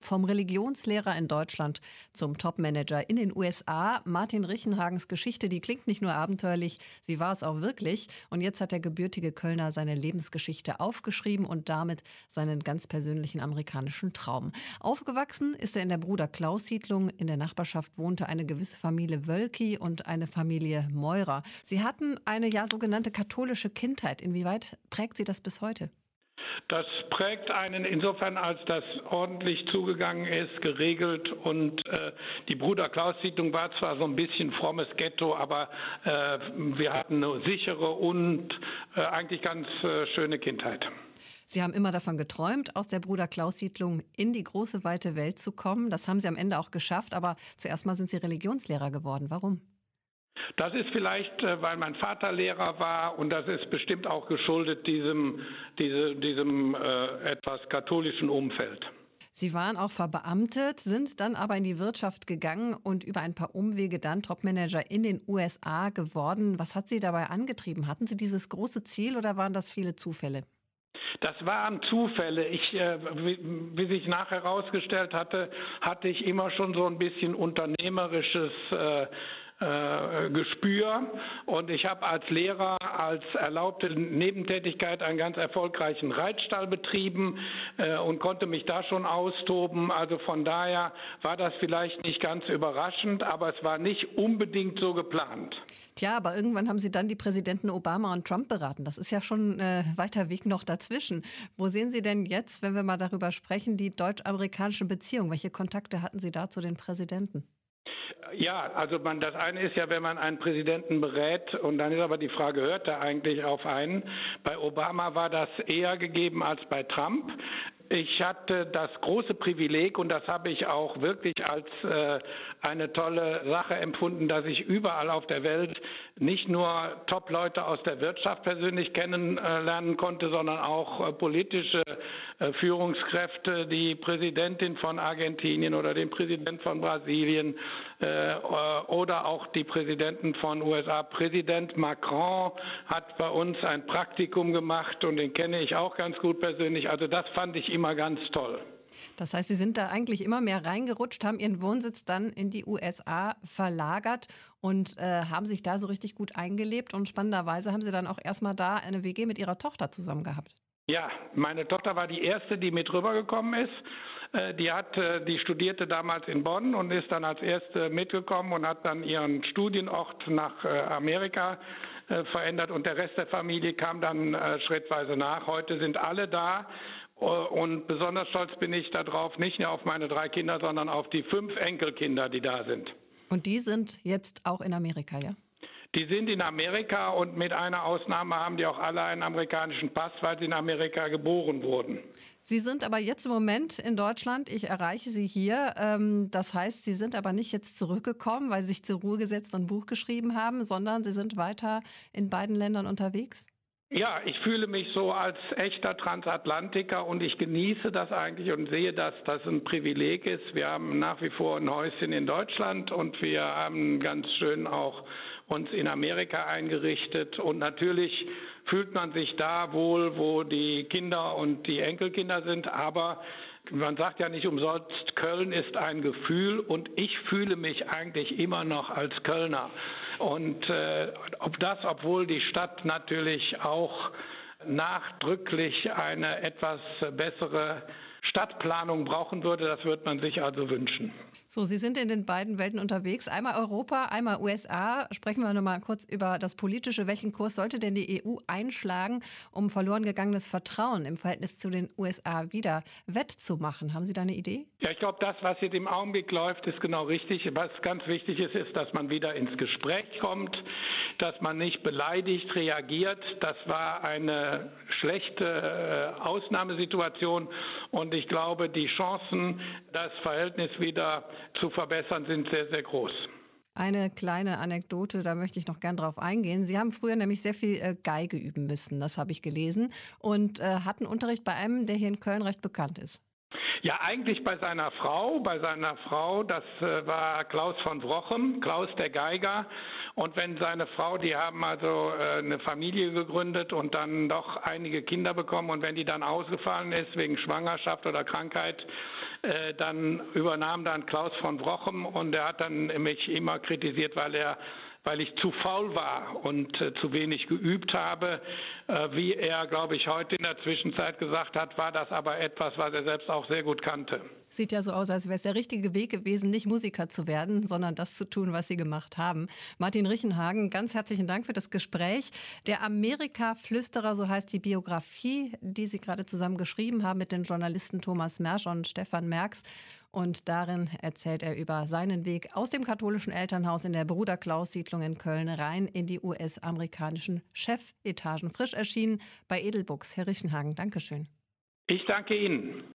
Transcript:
Vom Religionslehrer in Deutschland zum Topmanager in den USA. Martin Richenhagens Geschichte, die klingt nicht nur abenteuerlich, sie war es auch wirklich. Und jetzt hat der gebürtige Kölner seine Lebensgeschichte aufgeschrieben und damit seinen ganz persönlichen amerikanischen Traum. Aufgewachsen ist er in der Bruder-Klaus-Siedlung. In der Nachbarschaft wohnte eine gewisse Familie Wölki und eine Familie Meurer. Sie hatten eine sogenannte katholische Kindheit. Inwieweit prägt sie das bis heute? Das prägt einen insofern, als das ordentlich zugegangen ist, geregelt und die Bruder-Klaus-Siedlung war zwar so ein bisschen frommes Ghetto, aber wir hatten eine sichere und eigentlich ganz schöne Kindheit. Sie haben immer davon geträumt, aus der Bruder-Klaus-Siedlung in die große, weite Welt zu kommen. Das haben Sie am Ende auch geschafft, aber zuerst mal sind Sie Religionslehrer geworden. Warum? Das ist vielleicht, weil mein Vater Lehrer war und das ist bestimmt auch geschuldet diesem etwas katholischen Umfeld. Sie waren auch verbeamtet, sind dann aber in die Wirtschaft gegangen und über ein paar Umwege dann Topmanager in den USA geworden. Was hat Sie dabei angetrieben? Hatten Sie dieses große Ziel oder waren das viele Zufälle? Das waren Zufälle. Wie sich nachher herausgestellt hatte, hatte ich immer schon so ein bisschen unternehmerisches Gespür und ich habe als Lehrer als erlaubte Nebentätigkeit einen ganz erfolgreichen Reitstall betrieben und konnte mich da schon austoben. Also von daher war das vielleicht nicht ganz überraschend, aber es war nicht unbedingt so geplant. Tja, aber irgendwann haben Sie dann die Präsidenten Obama und Trump beraten. Das ist ja schon ein weiter Weg noch dazwischen. Wo sehen Sie denn jetzt, wenn wir mal darüber sprechen, die deutsch-amerikanische Beziehung? Welche Kontakte hatten Sie da zu den Präsidenten? Ja, also das eine ist ja, wenn man einen Präsidenten berät und dann ist aber die Frage, hört er eigentlich auf einen? Bei Obama war das eher gegeben als bei Trump. Ich hatte das große Privileg und das habe ich auch wirklich als eine tolle Sache empfunden, dass ich überall auf der Welt nicht nur Top-Leute aus der Wirtschaft persönlich kennenlernen konnte, sondern auch politische Führungskräfte, die Präsidentin von Argentinien oder den Präsident von Brasilien oder auch die Präsidenten von USA. Präsident Macron hat bei uns ein Praktikum gemacht und den kenne ich auch ganz gut persönlich. Also das fand ich immer ganz toll. Das heißt, Sie sind da eigentlich immer mehr reingerutscht, haben Ihren Wohnsitz dann in die USA verlagert und haben sich da so richtig gut eingelebt. Und spannenderweise haben Sie dann auch erstmal da eine WG mit Ihrer Tochter zusammen gehabt. Ja, meine Tochter war die erste, die mit rübergekommen ist. Die studierte damals in Bonn und ist dann als erste mitgekommen und hat dann ihren Studienort nach Amerika verändert und der Rest der Familie kam dann schrittweise nach. Heute sind alle da und besonders stolz bin ich darauf, nicht nur auf meine 3 Kinder, sondern auf die 5 Enkelkinder, die da sind. Und die sind jetzt auch in Amerika, ja? Die sind in Amerika und mit einer Ausnahme haben die auch alle einen amerikanischen Pass, weil sie in Amerika geboren wurden. Sie sind aber jetzt im Moment in Deutschland. Ich erreiche Sie hier. Das heißt, Sie sind aber nicht jetzt zurückgekommen, weil Sie sich zur Ruhe gesetzt und ein Buch geschrieben haben, sondern Sie sind weiter in beiden Ländern unterwegs? Ja, ich fühle mich so als echter Transatlantiker und ich genieße das eigentlich und sehe, dass das ein Privileg ist. Wir haben nach wie vor ein Häuschen in Deutschland und wir haben ganz schön auch uns in Amerika eingerichtet und natürlich fühlt man sich da wohl, wo die Kinder und die Enkelkinder sind, aber man sagt ja nicht umsonst, Köln ist ein Gefühl und ich fühle mich eigentlich immer noch als Kölner. Und obwohl die Stadt natürlich auch nachdrücklich eine etwas bessere Stadtplanung brauchen würde, das würde man sich also wünschen. So, Sie sind in den beiden Welten unterwegs, einmal Europa, einmal USA. Sprechen wir noch mal kurz über das Politische. Welchen Kurs sollte denn die EU einschlagen, um verloren gegangenes Vertrauen im Verhältnis zu den USA wieder wettzumachen? Haben Sie da eine Idee? Ja, ich glaube, das, was jetzt im Augenblick läuft, ist genau richtig. Was ganz wichtig ist, dass man wieder ins Gespräch kommt, dass man nicht beleidigt reagiert. Das war eine schlechte Ausnahmesituation und ich glaube, die Chancen, das Verhältnis wieder zu verbessern, sind sehr, sehr groß. Eine kleine Anekdote, da möchte ich noch gern drauf eingehen. Sie haben früher nämlich sehr viel Geige üben müssen, das habe ich gelesen, und hatten Unterricht bei einem, der hier in Köln recht bekannt ist. Ja, eigentlich bei seiner Frau, das war Klaus von Wrochem, Klaus der Geiger. Und wenn seine Frau, die haben also eine Familie gegründet und dann doch einige Kinder bekommen und wenn die dann ausgefallen ist wegen Schwangerschaft oder Krankheit, Dann übernahm dann Klaus von Wrochem und er hat dann mich immer kritisiert, weil ich zu faul war und zu wenig geübt habe. Wie er, glaube ich, heute in der Zwischenzeit gesagt hat, war das aber etwas, was er selbst auch sehr gut kannte. Sieht ja so aus, als wäre es der richtige Weg gewesen, nicht Musiker zu werden, sondern das zu tun, was Sie gemacht haben. Martin Richenhagen, ganz herzlichen Dank für das Gespräch. Der Amerika-Flüsterer, so heißt die Biografie, die Sie gerade zusammen geschrieben haben mit den Journalisten Thomas Mersch und Stefan Merx. Und darin erzählt er über seinen Weg aus dem katholischen Elternhaus in der Bruder-Klaus-Siedlung in Köln rein in die US-amerikanischen Chefetagen. Frisch erschienen bei Edelbooks. Herr Richenhagen, Dankeschön. Ich danke Ihnen.